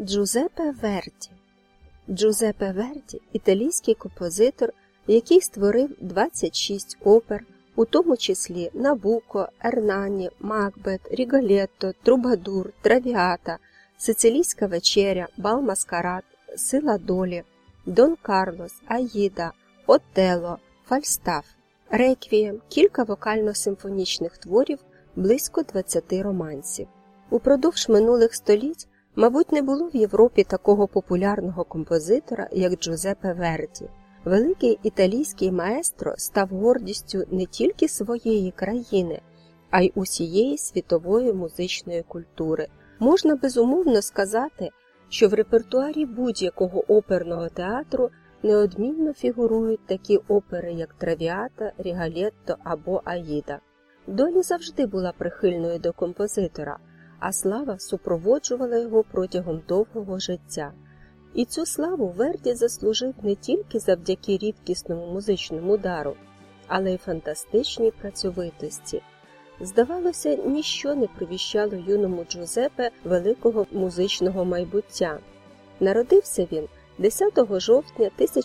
Джузеппе Верді. Джузеппе Верді – італійський композитор, який створив 26 опер, у тому числі Набуко, Ернані, Макбет, Ріголетто, Трубадур, Травіата, Сицилійська вечеря, Бал Маскарад, Сила долі, Дон Карлос, Аїда, Отелло, Фальстаф, Реквієм, кілька вокально-симфонічних творів, близько 20 романсів. Упродовж минулих століть, мабуть, не було в Європі такого популярного композитора, як Джузеппе Верді. Великий італійський маестро став гордістю не тільки своєї країни, а й усієї світової музичної культури. Можна безумовно сказати, що в репертуарі будь-якого оперного театру неодмінно фігурують такі опери, як Травіата, Ріголетто або Аїда. Доля завжди була прихильною до композитора, а слава супроводжувала його протягом довгого життя. І цю славу Верді заслужив не тільки завдяки рідкісному музичному дару, але й фантастичній працьовитості. Здавалося, ніщо не провіщало юному Джузеппе великого музичного майбуття. Народився він 10 жовтня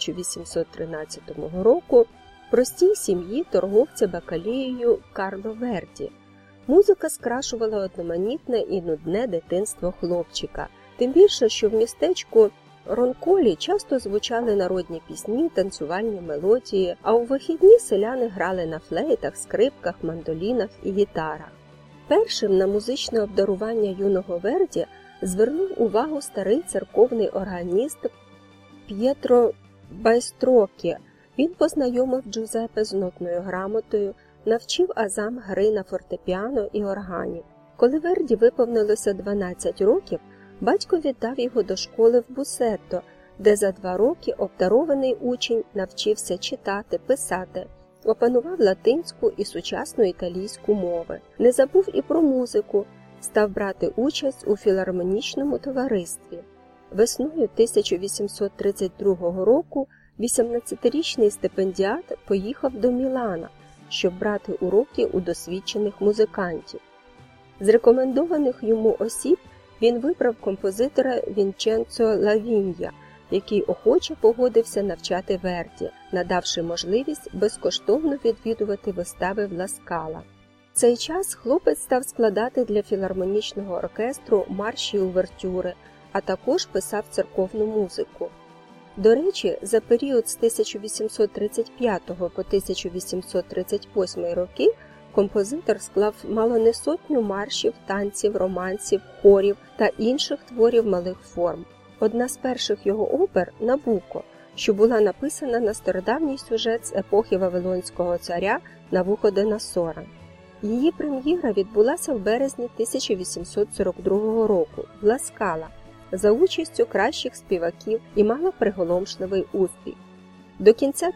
1813 року в простій сім'ї торговця бакалією Карло Верді. Музика скрашувала одноманітне і нудне дитинство хлопчика, тим більше, що в містечку Ронколі часто звучали народні пісні, танцювальні мелодії, а у вихідні селяни грали на флейтах, скрипках, мандолінах і гітарах. Першим на музичне обдарування юного Верді звернув увагу старий церковний органіст П'єтро Байстрокі. Він познайомив Джузеппе з нотною грамотою, навчив азам гри на фортепіано і органі. Коли Верді виповнилося 12 років, батько віддав його до школи в Бусетто, де за 2 роки обдарований учень навчився читати, писати, опанував латинську і сучасну італійську мови. Не забув і про музику, став брати участь у філармонічному товаристві. Весною 1832 року 18-річний стипендіат поїхав до Мілана, щоб брати уроки у досвідчених музикантів. З рекомендованих йому осіб він вибрав композитора Вінченцо Лавінья, який охоче погодився навчати Верді, надавши можливість безкоштовно відвідувати вистави в Ла Скала. В цей час хлопець став складати для філармонічного оркестру марші і увертюри, а також писав церковну музику. До речі, за період з 1835 по 1838 роки композитор склав мало не сотню маршів, танців, романсів, хорів та інших творів малих форм. Одна з перших його опер – «Набуко», що була написана на стародавній сюжет з епохи Вавилонського царя Навуходоносора. Її прем'єра відбулася в березні 1842 року в Ла Скала за участю кращих співаків і мала приголомшливий успіх. До кінця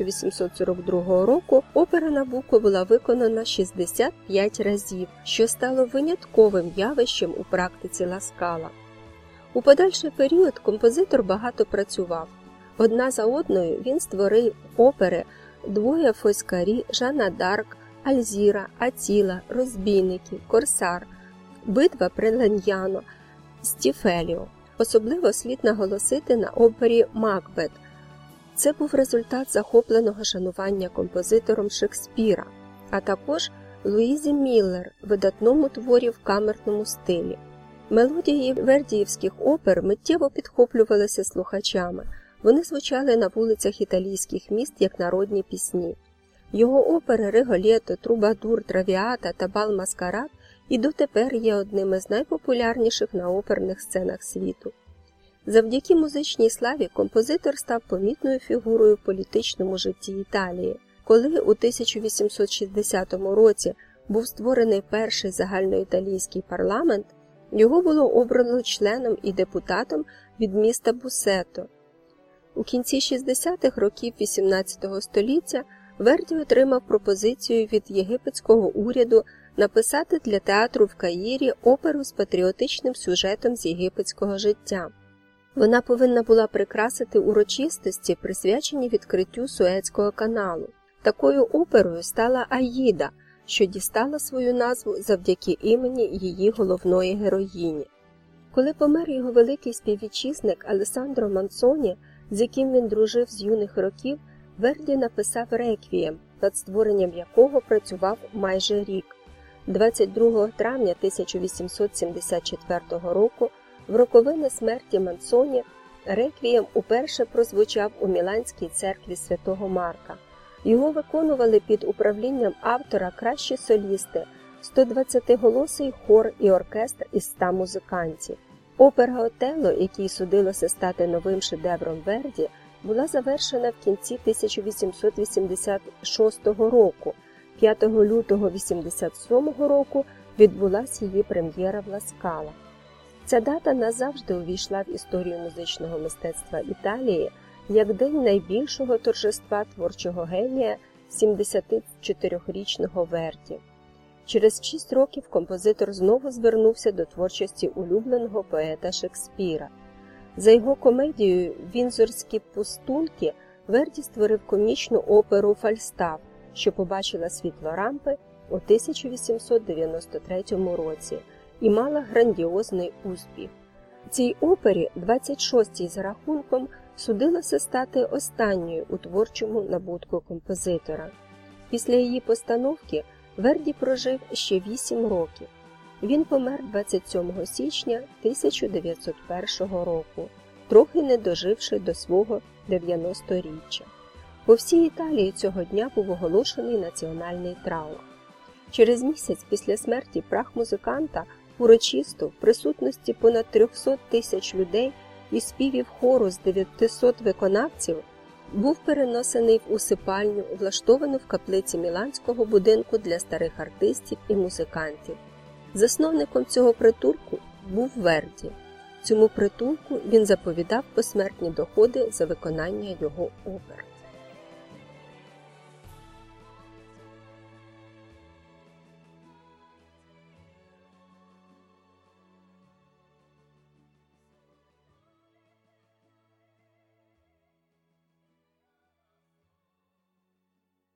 1842 року опера «Набуко» була виконана 65 разів, що стало винятковим явищем у практиці Ла Скала. У подальший період композитор багато працював. Одна за одною він створив опери «Двоє Фоскарі», «Жанна Дарк», «Альзіра», «Атіла», «Розбійники», «Корсар», «Битва при Леньяно», «Стіфеліо». Особливо слід наголосити на опері «Макбет». Це був результат захопленого шанування композитором Шекспіра, а також Луїзі Міллер, видатному творі в камерному стилі. Мелодії вердіївських опер миттєво підхоплювалися слухачами. Вони звучали на вулицях італійських міст як народні пісні. Його опери «Ріголетто», «Трубадур», «Травіата» та «Бал Маскарад» і дотепер є одними з найпопулярніших на оперних сценах світу. Завдяки музичній славі композитор став помітною фігурою в політичному житті Італії. Коли у 1860 році був створений перший загальноіталійський парламент, його було обрано членом і депутатом від міста Бусетто. У кінці 60-х років XVIII століття Верді отримав пропозицію від єгипетського уряду написати для театру в Каїрі оперу з патріотичним сюжетом з єгипетського життя. Вона повинна була прикрасити урочистості, присвячені відкриттю Суецького каналу. Такою оперою стала «Аїда», що дістала свою назву завдяки імені її головної героїні. Коли помер його великий співвітчизник Алессандро Мансоні, з яким він дружив з юних років, Верді написав «Реквієм», над створенням якого працював майже рік. 22 травня 1874 року, в роковини смерті Мансоні, «Реквієм» уперше прозвучав у Міланській церкві Святого Марка. Його виконували під управлінням автора кращі солісти, 120-голосий хор і оркестр із 100 музикантів. Опера «Отелло», якій судилося стати новим шедевром Верді, була завершена в кінці 1886 року. 5 лютого 1887 року відбулася її прем'єра в Ла Скала. Ця дата назавжди увійшла в історію музичного мистецтва Італії як день найбільшого торжества творчого генія 74-річного Верді. Через 6 років композитор знову звернувся до творчості улюбленого поета Шекспіра. За його комедією «Віндзорські пустунки» Верді створив комічну оперу «Фальстаф», що побачила світло рампи у 1893 році і мала грандіозний успіх. Цій опері, 26-й за рахунком, судилося стати останньою у творчому набутку композитора. Після її постановки Верді прожив ще 8 років. Він помер 27 січня 1901 року, трохи не доживши до свого 90-річчя. По всій Італії цього дня був оголошений національний траур. Через місяць після смерті прах музиканта урочисто в присутності понад 300 тисяч людей і співів хору з 900 виконавців був перенесений в усипальню, влаштовану в каплиці Міланського будинку для старих артистів і музикантів. Засновником цього притулку був Верді. Цьому притулку він заповідав посмертні доходи за виконання його опер.